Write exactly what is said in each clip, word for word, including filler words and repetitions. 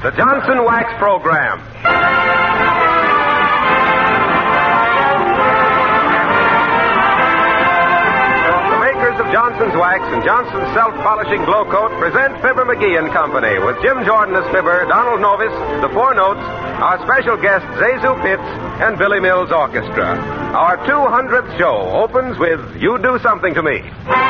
the Johnson Wax Program. The makers of Johnson's Wax and Johnson's Self-Polishing Glow Coat present Fibber McGee and Company with Jim Jordan as Fibber, Donald Novis, the Four Notes, our special guests Zazu Pitts, and Billy Mills Orchestra. Our two hundredth show opens with You Do Something to Me.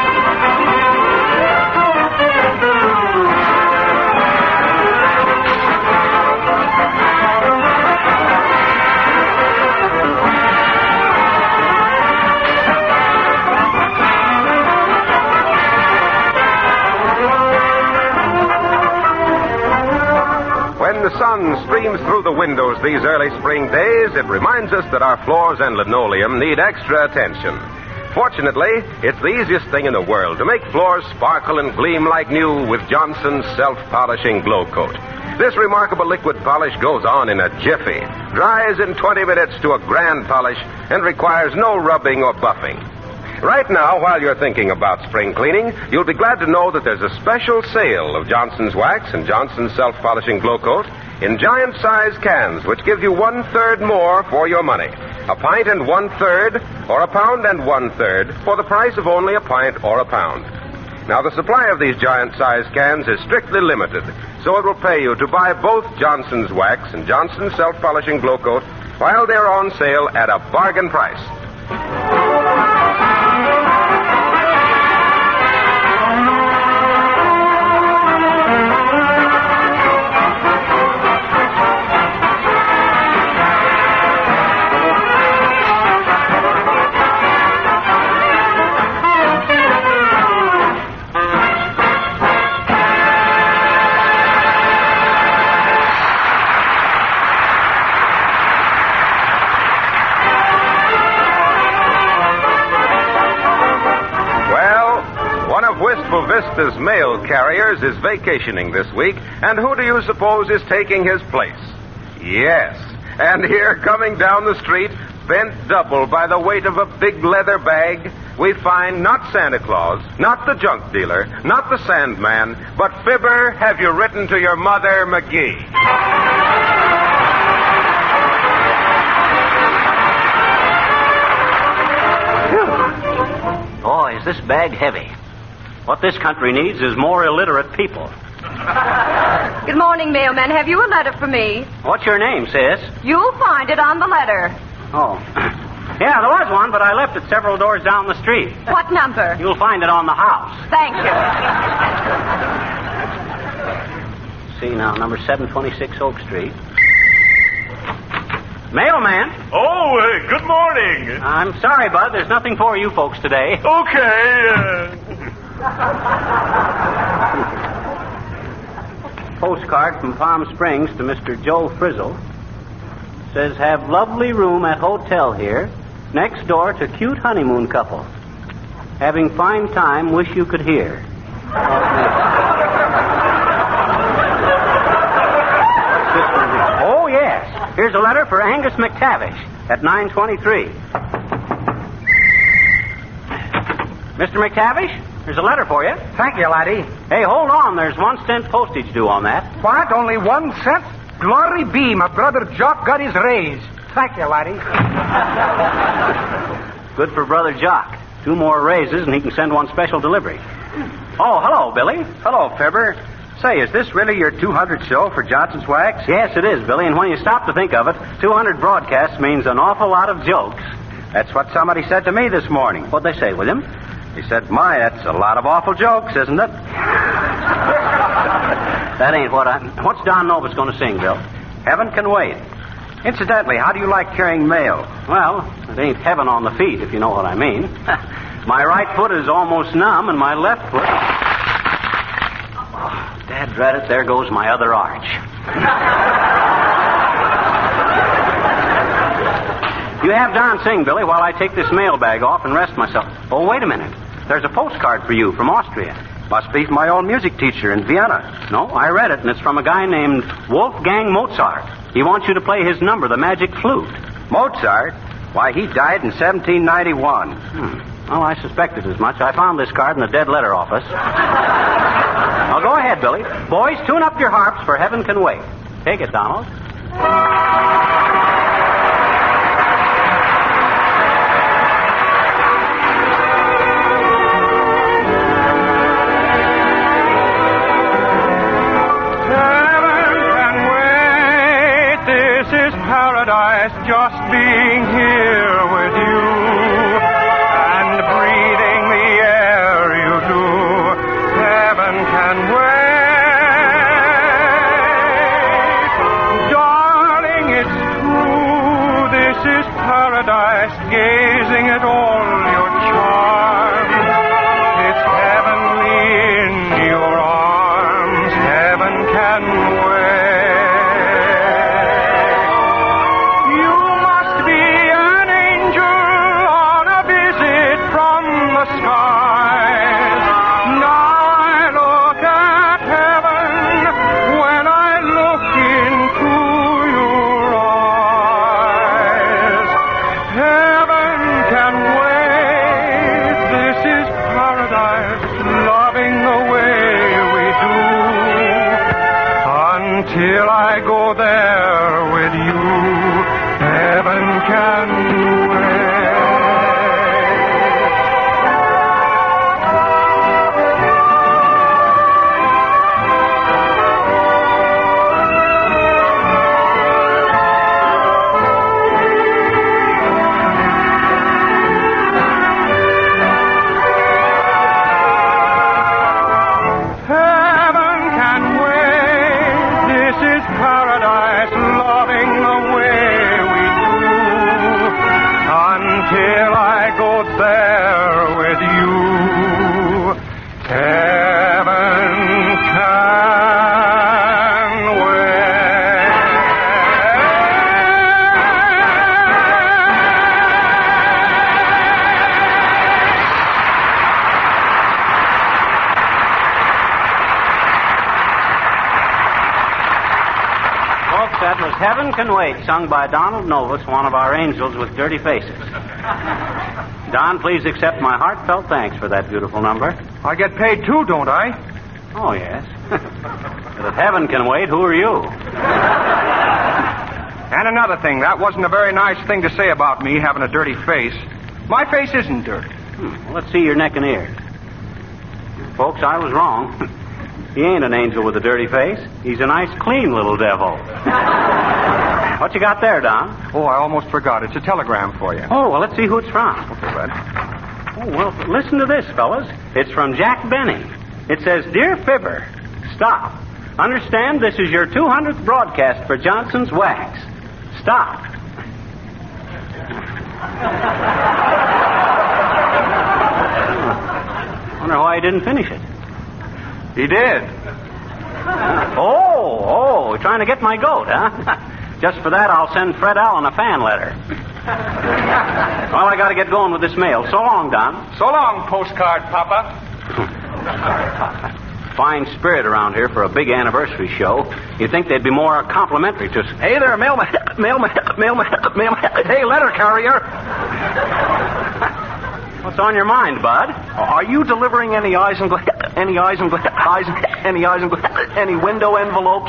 When the sun streams through the windows these early spring days, it reminds us that our floors and linoleum need extra attention. Fortunately, it's the easiest thing in the world to make floors sparkle and gleam like new with Johnson's Self-Polishing Glow Coat. This remarkable liquid polish goes on in a jiffy, dries in twenty minutes to a grand polish, and requires no rubbing or buffing. Right now, while you're thinking about spring cleaning, you'll be glad to know that there's a special sale of Johnson's Wax and Johnson's Self-Polishing Glow Coat in giant-sized cans, which give you one-third more for your money. A pint and one-third, or a pound and one-third, for the price of only a pint or a pound. Now, the supply of these giant-sized cans is strictly limited, so it will pay you to buy both Johnson's Wax and Johnson's Self-Polishing Glow Coat while they're on sale at a bargain price. Vista's mail carriers is vacationing this week, and who do you suppose is taking his place? Yes, and here, coming down the street, bent double by the weight of a big leather bag, we find not Santa Claus, not the junk dealer, not the Sandman, but Fibber, have you written to your mother, McGee? Boy, is this bag heavy. What this country needs is more illiterate people. Good morning, mailman. Have you a letter for me? What's your name, sis? You'll find it on the letter. Oh. Yeah, there was one, but I left it several doors down the street. What number? You'll find it on the house. Thank you. See now, number seven twenty-six Oak Street. Mailman. Oh, uh, good morning. I'm sorry, Bud. There's nothing for you folks today. Okay. Uh... Postcard from Palm Springs to Mister Joe Frizzle. Says, have lovely room at hotel here, next door to cute honeymoon couple. Having fine time, wish you could hear. Oh, yes. Here's a letter for Angus McTavish at nine twenty-three. Mister McTavish? There's a letter for you. Thank you, laddie. Hey, hold on. There's one cent postage due on that. What? Only one cent? Glory be, my brother Jock got his raise. Thank you, laddie. Good for Brother Jock. Two more raises, and he can send one special delivery. Oh, hello, Billy. Hello, Fibber. Say, is this really your two hundredth show for Johnson's Wax? Yes, it is, Billy, and when you stop to think of it, two hundred broadcasts means an awful lot of jokes. That's what somebody said to me this morning. What'd they say, William? He said, my, that's a lot of awful jokes, isn't it? That ain't what I... What's Don Novus going to sing, Bill? Heaven Can Wait. Incidentally, how do you like carrying mail? Well, it ain't heaven on the feet, if you know what I mean. My right foot is almost numb, and my left foot... Oh, Dad dread it, there goes my other arch. You have Don sing, Billy, while I take this mailbag off and rest myself. Oh, wait a minute. There's a postcard for you from Austria. Must be from my old music teacher in Vienna. No, I read it, and it's from a guy named Wolfgang Mozart. He wants you to play his number, the magic flute. Mozart? Why, he died in seventeen ninety-one. Hmm. Well, I suspected as much. I found this card in the dead letter office. Now, go ahead, Billy. Boys, tune up your harps for Heaven Can Wait. Take it, Donald. Paradise, just being here with you and breathing the air you do. Heaven can wait. Darling, it's true. This is paradise, gazing at all your charms. It's heavenly in your arms. Heaven can wait. Till I go there with you, heaven can wait. Heaven can wait. This is paradise, loving the way we do. Until I go there with you, heaven can wait. Folks, that was Heaven Can Wait, sung by Donald Novus, one of our angels with dirty faces. Don, please accept my heartfelt thanks for that beautiful number. I get paid too, don't I? Oh, yes. But if Heaven can wait, who are you? And another thing, that wasn't a very nice thing to say about me, having a dirty face. My face isn't dirty. Hmm. Well, let's see your neck and ears. Folks, I was wrong. He ain't an angel with a dirty face. He's a nice, clean little devil. What you got there, Don? Oh, I almost forgot. It's a telegram for you. Oh, well, let's see who it's from. Okay, bud. Oh, well, listen to this, fellas. It's from Jack Benny. It says, Dear Fibber, stop. Understand this is your two hundredth broadcast for Johnson's Wax. Stop. Wonder why he didn't finish it. He did. Oh, oh, you're trying to get my goat, huh? Just for that, I'll send Fred Allen a fan letter. Well, I got to get going with this mail. So long, Don. So long, postcard, Papa. Fine spirit around here for a big anniversary show. You'd think they'd be more complimentary to us. Hey there, mailman, mailman, mailman, mailman. Hey, letter carrier. What's on your mind, Bud? Are you delivering any eyes and any eyes and eyes any eyes and any window envelopes?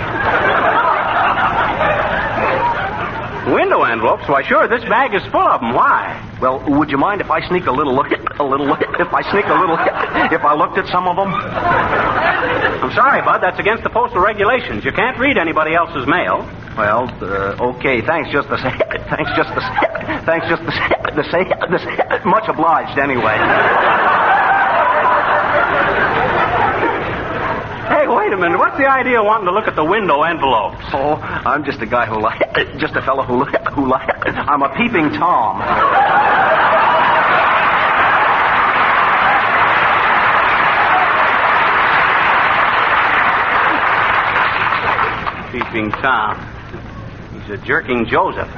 Window envelopes? Why, sure. This bag is full of them. Why? Well, would you mind if I sneak a little look, a little look, if I sneak a little, if I looked at some of them? I'm sorry, Bud. That's against the postal regulations. You can't read anybody else's mail. Well, uh, okay. Thanks, just the same. Thanks, just the same. Thanks, just the same. The same. The same. Much obliged, anyway. Hey, wait a minute. What's the idea of wanting to look at the window envelopes? Oh, I'm just a guy who like, just a fellow who who like. I'm a peeping Tom. Peeping Tom. He's a jerking Joseph.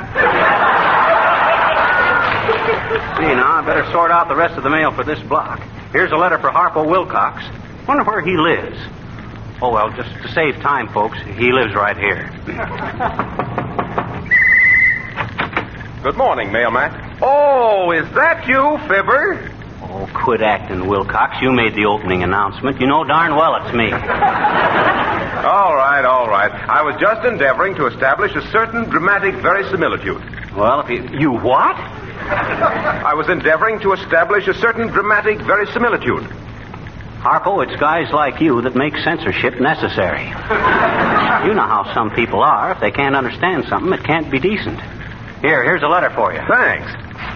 See, now, I better sort out the rest of the mail for this block. Here's a letter for Harpo Wilcox. Wonder where he lives. Oh, well, just to save time, folks, he lives right here. Good morning, mailman. Oh, is that you, Fibber? Oh, quit acting, Wilcox. You made the opening announcement. You know darn well it's me. All right, all right. I was just endeavoring to establish a certain dramatic verisimilitude. Well, if you... You what? I was endeavoring to establish a certain dramatic verisimilitude. Harpo, it's guys like you that make censorship necessary. You know how some people are. If they can't understand something, it can't be decent. Here, here's a letter for you. Thanks.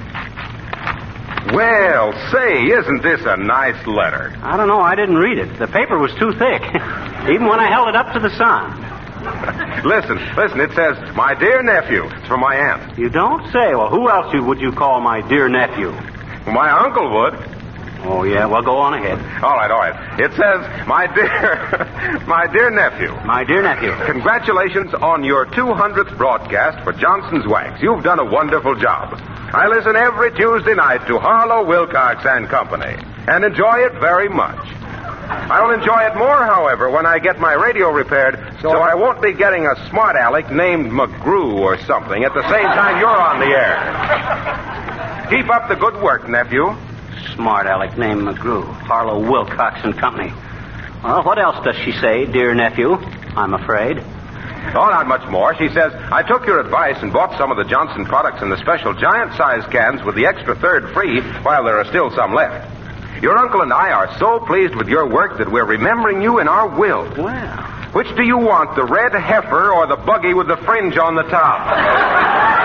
Well, say, isn't this a nice letter? I don't know. I didn't read it. The paper was too thick, even when I held it up to the sun. Listen, listen, it says, my dear nephew. It's from my aunt. You don't say. Well, who else would you call my dear nephew? My uncle would. Oh, yeah? Well, go on ahead. All right, all right. It says, my dear, my dear nephew. My dear nephew. Congratulations on your two hundredth broadcast for Johnson's Wax. You've done a wonderful job. I listen every Tuesday night to Harlow, Wilcox and Company and enjoy it very much. I will enjoy it more, however, when I get my radio repaired, so I won't be getting a smart aleck named McGrew or something at the same time you're on the air. Keep up the good work, nephew. Smart aleck named McGrew. Harlow, Wilcox and Company. Well, what else does she say, dear nephew? I'm afraid. Oh, not much more. She says, I took your advice and bought some of the Johnson products in the special giant-sized cans with the extra third free while there are still some left. Your uncle and I are so pleased with your work that we're remembering you in our will. Well. Which do you want, the red heifer or the buggy with the fringe on the top?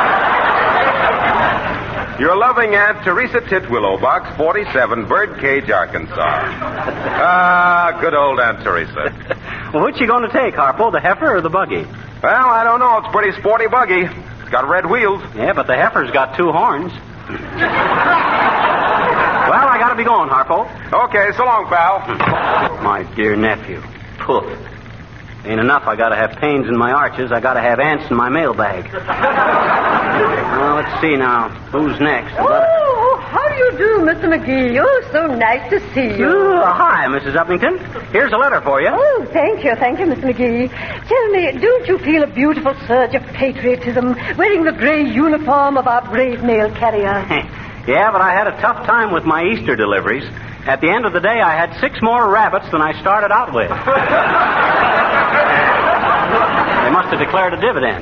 Your loving Aunt Teresa Titwillow, Box forty-seven, Birdcage, Arkansas. Ah, good old Aunt Teresa. Well, which you going to take, Harpo, the heifer or the buggy? Well, I don't know. It's a pretty sporty buggy. It's got red wheels. Yeah, but the heifer's got two horns. Well, I got to be going, Harpo. Okay, so long, pal. My dear nephew. Poof. Ain't enough. I got to have pains in my arches. I got to have ants in my mailbag. Well, let's see now. Who's next? Oh, how do you do, Mister McGee? Oh, so nice to see you. Oh, hi, Missus Uppington. Here's a letter for you. Oh, thank you, thank you, Mister McGee. Tell me, don't you feel a beautiful surge of patriotism wearing the gray uniform of our brave mail carrier? Yeah, but I had a tough time with my Easter deliveries. At the end of the day, I had six more rabbits than I started out with. They must have declared a dividend.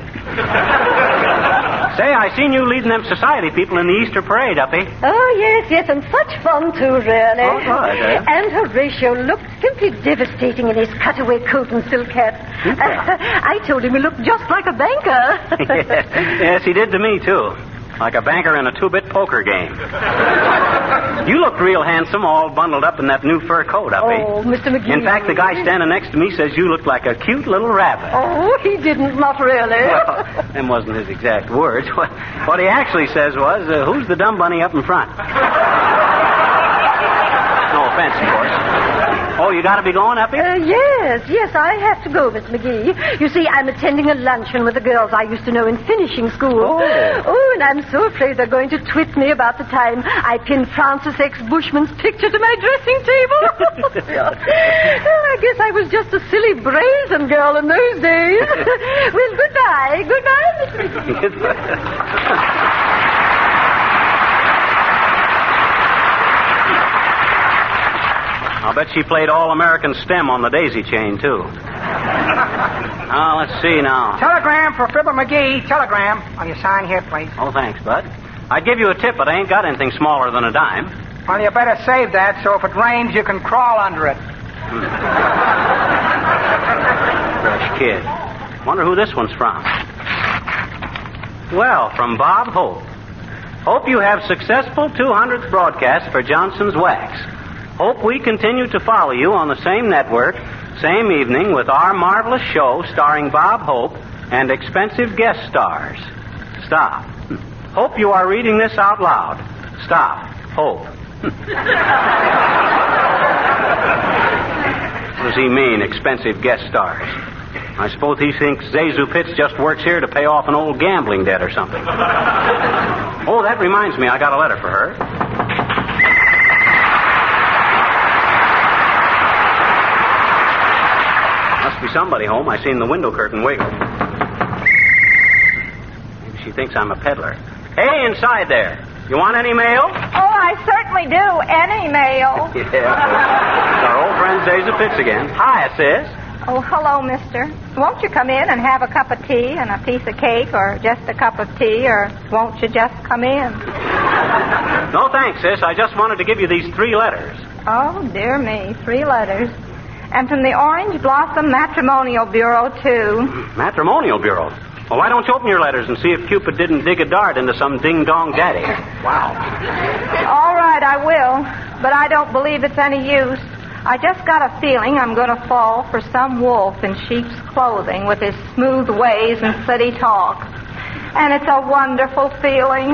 Say, I seen you leading them society people in the Easter parade, Uppy. Oh, yes, yes, and such fun, too, really. Oh, good, eh? And Horatio looked simply devastating in his cutaway coat and silk hat. Yeah. I told him he looked just like a banker. Yes, he did to me, too. Like a banker in a two-bit poker game. You looked real handsome, all bundled up in that new fur coat, Uppy. Oh, Mister McGee. In fact, the guy standing next to me says you look like a cute little rabbit. Oh, he didn't, not really. Well, them wasn't his exact words. What, what he actually says was, uh, who's the dumb bunny up in front? No offense, of course. Oh, you got to be going, Uppy? Uh, yes, yes, I have to go, Mister McGee. You see, I'm attending a luncheon with the girls I used to know in finishing school. Oh. Oh, and I'm so afraid they're going to twit me about the time I pinned Francis X. Bushman's picture to my dressing table. Oh, I guess I was just a silly, brazen girl in those days. Well, goodbye. Goodbye, Mister McGee. I'll bet she played All-American Stem on the daisy chain, too. Now, let's see now. Telegram for Fibber McGee. Telegram. Will you sign here, please? Oh, thanks, Bud. I'd give you a tip, but I ain't got anything smaller than a dime. Well, you better save that so if it rains, you can crawl under it. Fresh kid. Wonder who this one's from. Well, from Bob Hope. Hope you have successful two hundredth broadcast for Johnson's Wax. Hope we continue to follow you on the same network, same evening, with our marvelous show starring Bob Hope and expensive guest stars. Stop. Hope you are reading this out loud. Stop. Hope. What does he mean, expensive guest stars? I suppose he thinks Zazu Pitts just works here to pay off an old gambling debt or something. Oh, that reminds me, I got a letter for her. Must be somebody home. I seen the window curtain wiggle. Maybe she thinks I'm a peddler. Hey, inside there. You want any mail? Oh, I certainly do. Any mail. Yeah. It's our old friend Daisy Fitz again. Hi, sis. Oh, hello, mister. Won't you come in and have a cup of tea and a piece of cake, or just a cup of tea, or won't you just come in? No, thanks, sis. I just wanted to give you these three letters. Oh, dear me. Three letters. And from the Orange Blossom Matrimonial Bureau, too. Matrimonial Bureau? Well, why don't you open your letters and see if Cupid didn't dig a dart into some ding-dong daddy? Wow. All right, I will. But I don't believe it's any use. I just got a feeling I'm going to fall for some wolf in sheep's clothing with his smooth ways and city talk. And it's a wonderful feeling.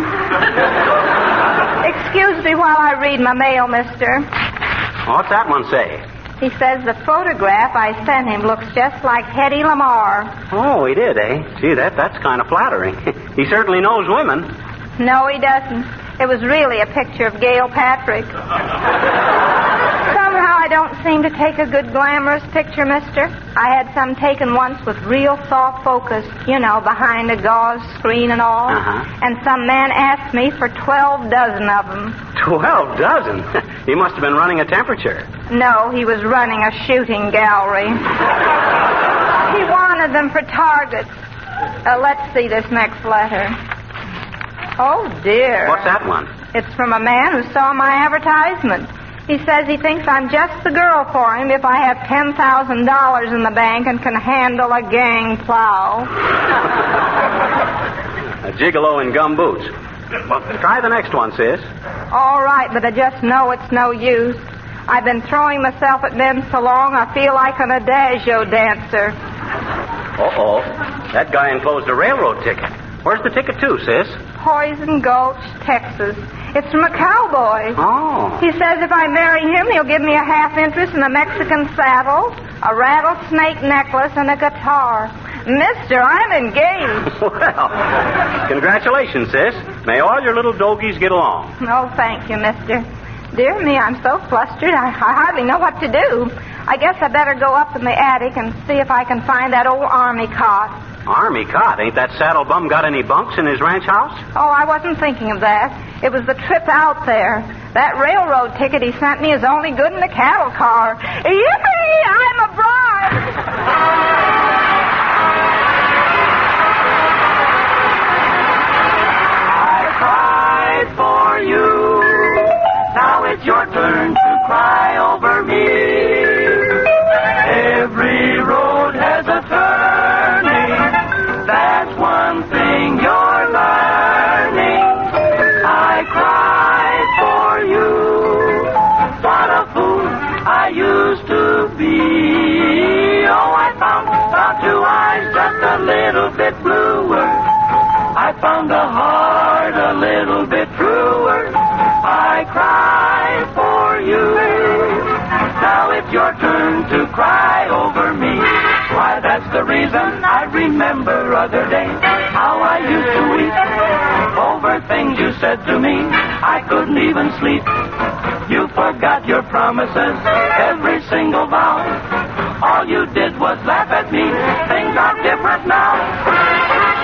Excuse me while I read my mail, mister. What's that one say? He says the photograph I sent him looks just like Hedy Lamarr. Oh, he did, eh? Gee, that, that's kind of flattering. He certainly knows women. No, he doesn't. It was really a picture of Gail Patrick. Somehow I don't seem to take a good glamorous picture, mister. I had some taken once with real soft focus, you know, behind a gauze screen and all. Uh-huh. And some man asked me for twelve dozen of them. Twelve dozen? He must have been running a temperature. No, he was running a shooting gallery. He wanted them for targets. Uh, let's see this next letter. Oh, dear. What's that one? It's from a man who saw my advertisement. He says he thinks I'm just the girl for him if I have ten thousand dollars in the bank and can handle a gang plow. A gigolo in gum boots. Well, try the next one, sis. All right, but I just know it's no use. I've been throwing myself at men so long I feel like an adagio dancer. Uh-oh. That guy enclosed a railroad ticket. Where's the ticket to, sis? Poison Gulch, Texas. It's from a cowboy. Oh. He says if I marry him, he'll give me a half interest in a Mexican saddle, a rattlesnake necklace, and a guitar. Mister, I'm engaged. Well, congratulations, sis. May all your little dogies get along. Oh, thank you, mister. Dear me, I'm so flustered, I, I hardly know what to do. I guess I better go up in the attic and see if I can find that old army cot. Army cot? Ain't that saddle bum got any bunks in his ranch house? Oh, I wasn't thinking of that. It was the trip out there. That railroad ticket he sent me is only good in a cattle car. Yippee! I'm a bride! For you. Now it's your turn to cry over me. Every road has a turning. That's one thing you're learning. I cried for you. What a fool I used to be. Oh, I found, found two eyes just a little bit bluer. I found a heart a little bit truer. I cried for you. Now it's your turn to cry over me. Why, that's the reason I remember other days. How I used to weep over things you said to me. I couldn't even sleep. You forgot your promises, every single vow. All you did was laugh at me. Things are different now.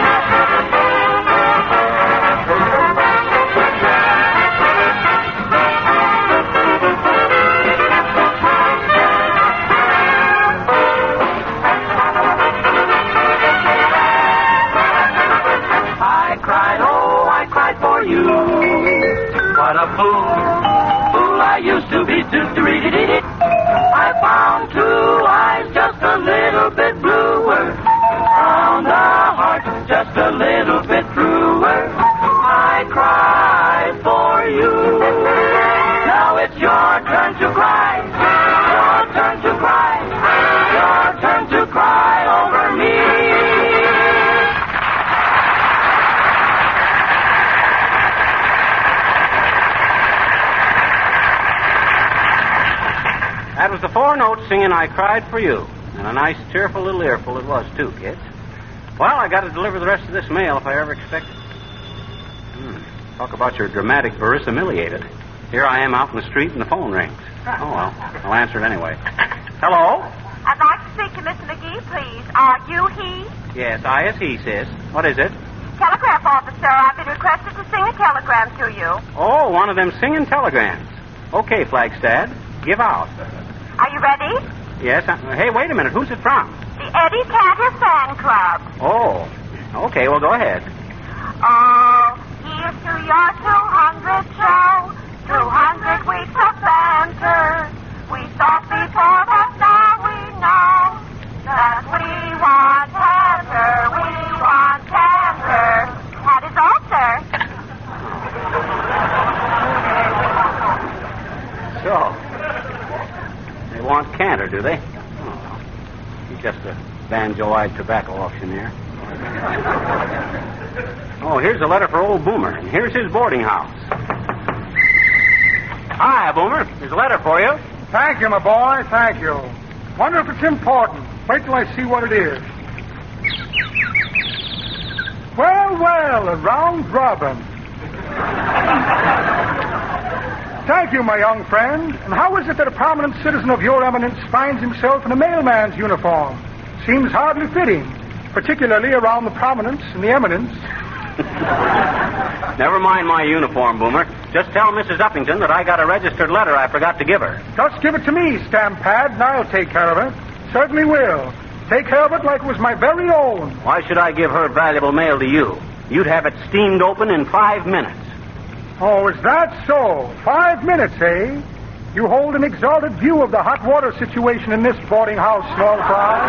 You. What a fool, fool I used to be. I found two eyes just a little bit bluer. Found a heart just a little bit truer. I cried for you. Now it's your turn to cry. Your turn to cry. Your turn to cry over me. That was the four notes singing I Cried for You. And a nice, cheerful little earful it was, too, kids. Well, I got to deliver the rest of this mail if I ever expect it. Hmm. Talk about your dramatic verisimiliated. Here I am out in the street and the phone rings. Oh, well, I'll answer it anyway. Hello? I'd like to speak to Mister McGee, please. Are you he? Yes, I is he, sis. What is it? Telegraph office, sir. I've been requested to sing a telegram to you. Oh, one of them singing telegrams. Okay, Flagstad. Give out. Are you ready? Yes. Uh, hey, wait a minute. Who's it from? The Eddie Cantor Fan Club. Oh. Okay, well, go ahead. Oh, here's to your two hundred show. two hundred weeks of banter. We thought before, but now we know that we want canter. We want canter. That is all, sir. So, they want canter, do they? Oh, he's just a banjo-eyed tobacco auctioneer. Oh, here's a letter for old Boomer, and here's his boarding house. Hi, Boomer. Here's a letter for you. Thank you, my boy. Thank you. Wonder if it's important. Wait till I see what it is. Well, well, a round robin. Thank you, my young friend. And how is it that a prominent citizen of your eminence finds himself in a mailman's uniform? Seems hardly fitting, particularly around the prominence and the eminence. Never mind my uniform, Boomer. Just tell Missus Uppington that I got a registered letter I forgot to give her. Just give it to me, Stampad, and I'll take care of it. Certainly will. Take care of it like it was my very own. Why should I give her valuable mail to you? You'd have it steamed open in five minutes. Oh, is that so? Five minutes, eh? You hold an exalted view of the hot water situation in this boarding house, small fry.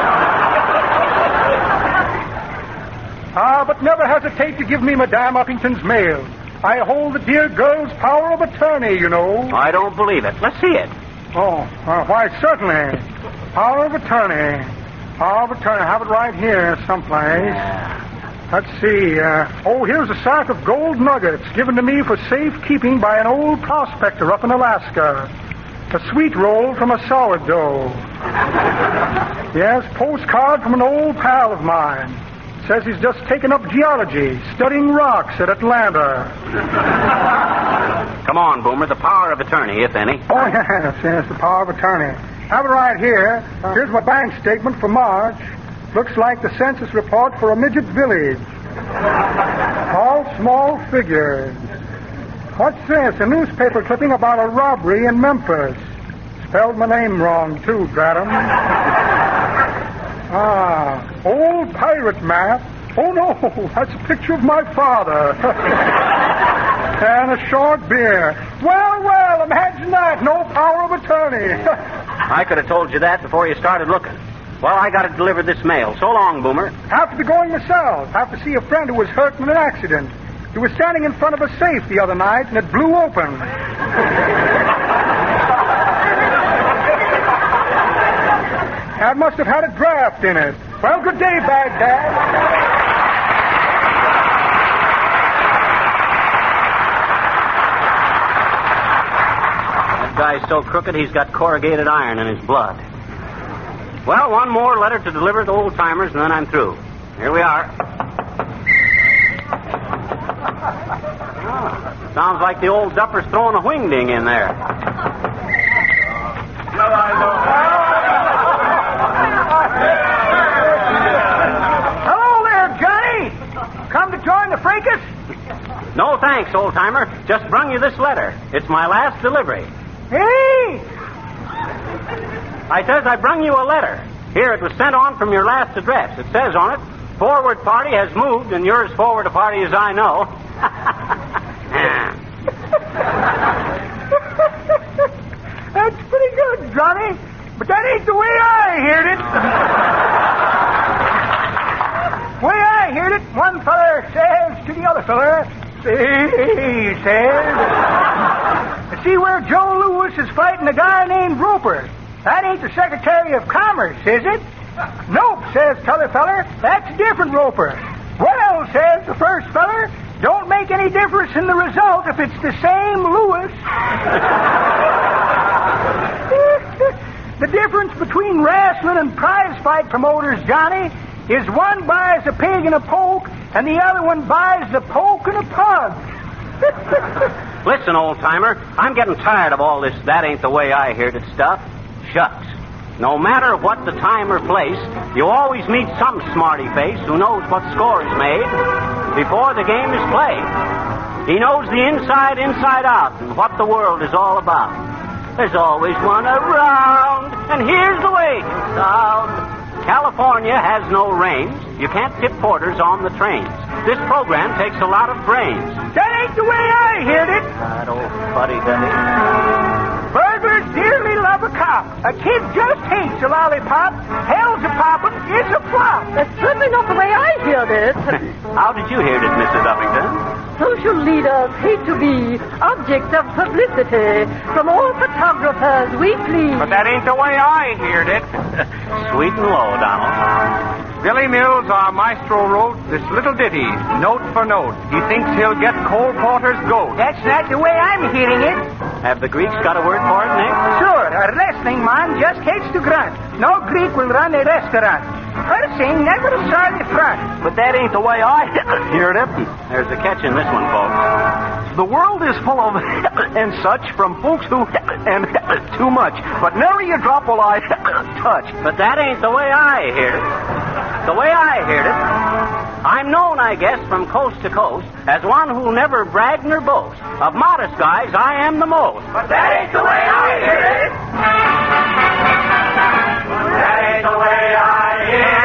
Ah, but never hesitate to give me Madame Uppington's mail. I hold the dear girl's power of attorney, you know. I don't believe it. Let's see it. Oh, uh, why, certainly. Power of attorney. Power of attorney. I have it right here someplace. Let's see. Uh, oh, here's a sack of gold nuggets given to me for safekeeping by an old prospector up in Alaska. A sweet roll from a sourdough. Yes, postcard from an old pal of mine. Says he's just taken up geology, studying rocks at Atlanta. Come on, Boomer. The power of attorney, if any. Oh, yes, yes, the power of attorney. Have it right here. Here's my bank statement for March. Looks like the census report for a midget village. All small figures. What's this? A newspaper clipping about a robbery in Memphis. Spelled my name wrong, too, drat 'em. Ah, old pirate map. Oh, no, that's a picture of my father. And a short beer. Well, well, imagine that. No power of attorney. I could have told you that before you started looking. Well, I got to deliver this mail. So long, Boomer. Have to be going myself. Have to see a friend who was hurt in an accident. He was standing in front of a safe the other night, and it blew open. That must have had a draft in it. Well, good day, Baghdad. That guy's so crooked he's got corrugated iron in his blood. Well, one more letter to deliver to old timers, and then I'm through. Here we are. Oh, sounds like the old duffer's throwing a wingding in there. Hello there, Johnny. Come to join the fracas? No thanks, old timer. Just brung you this letter. It's my last delivery. Hey! I says I brung you a letter. Here, it was sent on from your last address. It says on it, forward party has moved, and yours forward a party as I know. That's pretty good, Johnny. But that ain't the way I heard it. way I heard it, one feller says to the other feller, he says, see where Joe Louis is fighting a guy named Roper. That ain't the Secretary of Commerce, is it? Nope, says t'other feller. That's a different Roper. Well, says the first feller, don't make any difference in the result if it's the same Louis. The difference between wrestling and prize fight promoters, Johnny, is one buys a pig and a poke, and the other one buys the poke and a pug. Listen, old timer, I'm getting tired of all this that ain't the way I heard it stuff. Shucks. No matter what the time or place, you always meet some smarty face who knows what score is made. before the game is played. He knows the inside, inside out, and what the world is all about. There's always one around, and here's the way it sounds. California has no rains. You can't tip porters on the trains. This program takes a lot of brains. That ain't the way I heard it. That old fuddy-duddy. Burglars dearly love a cop. A kid just hates a lollipop. Hell's a poppin', it's a flop. That's certainly not the way I heard it. How did you hear it, Missus Uppington? Social leaders hate to be objects of publicity. From all photographers we plead. But that ain't the way I heard it. Sweet and low, Donald. Billy Mills, our maestro, wrote this little ditty, note for note. He thinks he'll get Cole Porter's goat. That's not the way I'm hearing it. Have the Greeks got a word for it, Nick? Sure, a wrestling man just hates to grunt. No Greek will run a restaurant. Cursing never saw the front. But that ain't the way I heard it. There's a catch in this one, folks. The world is full of and such from folks who and too much. But nary a drop will I touch. But that ain't the way I hear it. The way I heard it, I'm known, I guess, from coast to coast as one who'll never brag nor boast. Of modest guys, I am the most. But that ain't the way I hear it. That ain't the way I hear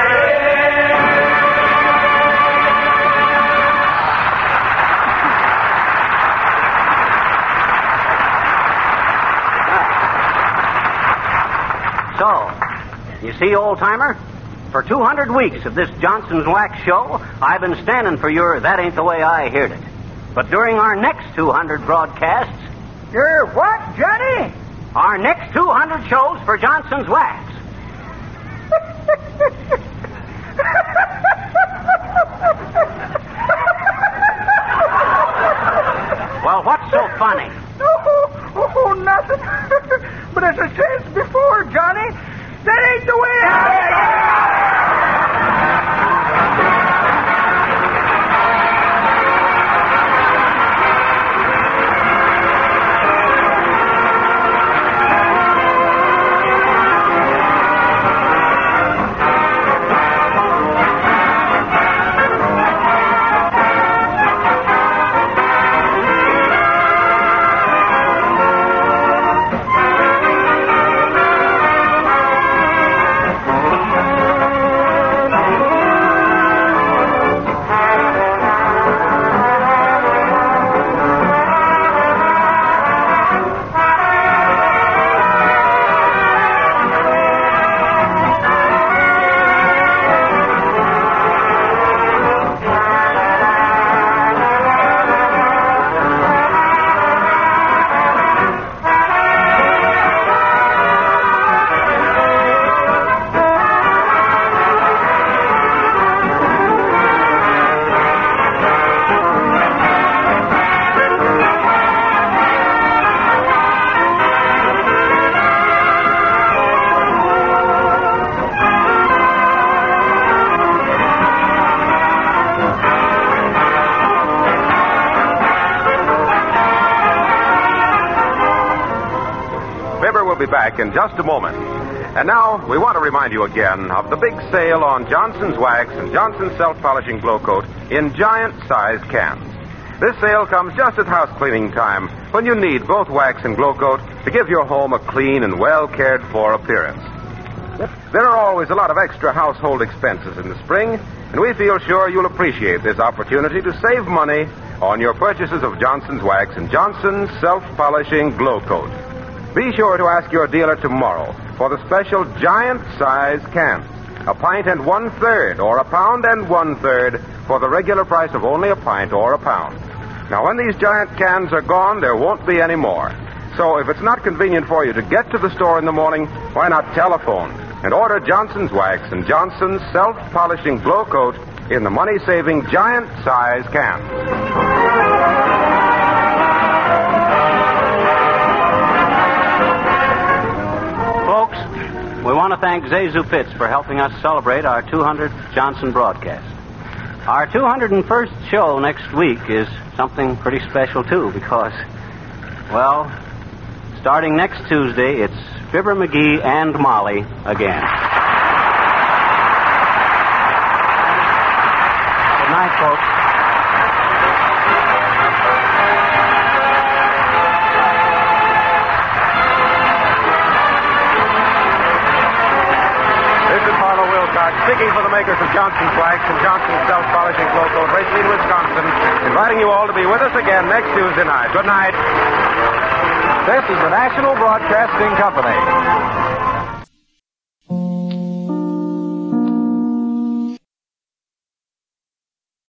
So, you see, old-timer? For two hundred weeks of this Johnson's Wax show, I've been standing for your That Ain't the Way I Heard It. But during our next two hundred broadcasts... Your what, Johnny? Our next two hundred shows for Johnson's Wax. Well, what's so funny? Oh, oh, oh nothing. But as I said before, Johnny, that ain't the way I... We'll be back in just a moment. And now, we want to remind you again of the big sale on Johnson's Wax and Johnson's Self-Polishing Glow Coat in giant-sized cans. This sale comes just at house cleaning time, when you need both wax and glow coat to give your home a clean and well-cared-for appearance. There are always a lot of extra household expenses in the spring, and we feel sure you'll appreciate this opportunity to save money on your purchases of Johnson's Wax and Johnson's Self-Polishing Glow Coat. Be sure to ask your dealer tomorrow for the special giant-sized cans, a pint and one-third, or a pound and one-third, for the regular price of only a pint or a pound. Now, when these giant cans are gone, there won't be any more. So if it's not convenient for you to get to the store in the morning, why not telephone and order Johnson's Wax and Johnson's Self-Polishing Glow Coat in the money-saving giant-sized cans. We want to thank Zazu Pitts for helping us celebrate our two hundredth Johnson broadcast. Our two hundred first show next week is something pretty special, too, because, well, starting next Tuesday, it's Fibber McGee and Molly again. Good night, folks. speaking for the makers of Johnson Flax and Johnson Self-Polishing Flow Coat, Racine, Wisconsin, inviting you all to be with us again next Tuesday night. Good night. This is the National Broadcasting Company.